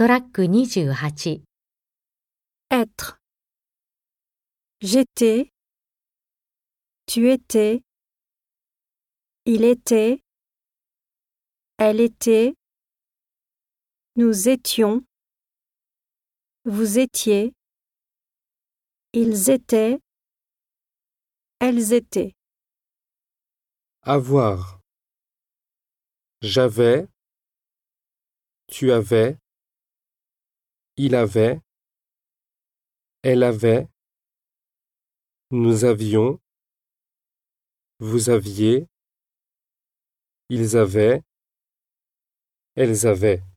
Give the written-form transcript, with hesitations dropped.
トラック28、 être. J'étais, tu étais, il était, elle était, nous étions, vous étiez, ils étaient, elles étaient. Avoir. J'avais, tu avais, il avait, elle avait, nous avions, vous aviez, ils avaient, elles avaient.